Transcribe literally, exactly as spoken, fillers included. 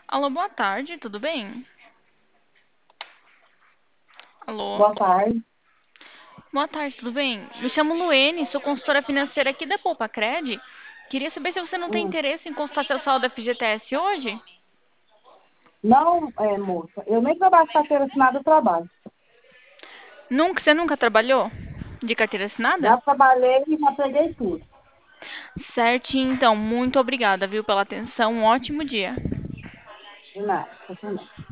Alô, boa tarde, tudo bem? Alô, Boa tarde. boa tarde, tudo bem? Me chamo Luene, sou consultora financeira aqui da Poupa-Cred. Queria saber se você não tem Hum. interesse em consultar seu saldo F G T S hoje? Não, é, moça, eu nem trabalho com carteira assinada, eu trabalho. Nunca, você nunca trabalhou de carteira assinada? Já trabalhei e já peguei tudo. Certinho, então, muito obrigada, viu, pela atenção. Um ótimo dia. De nada, você também.